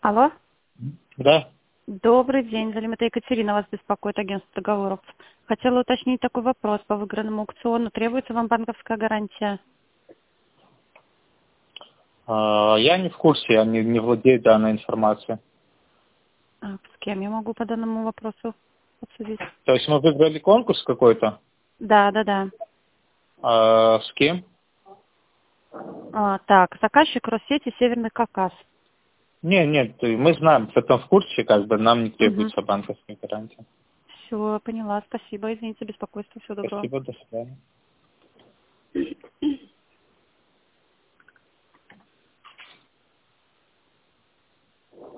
Алло. Да. Добрый день. Залимата Екатерина вас беспокоит, агентство договоров. Хотела уточнить такой вопрос. По выигранному аукциону требуется вам банковская гарантия? Я не в курсе, я не владею данной информацией. С кем я могу по данному вопросу обсудить? То есть мы выиграли конкурс какой-то? Да. С кем? Так, заказчик Россети Северный Кавказ. Нет, мы знаем, в этом в курсе, как бы нам не Угу. требуется банковская гарантия. Все, поняла. Спасибо. Извините за беспокойство. Всего доброго. Спасибо, до свидания.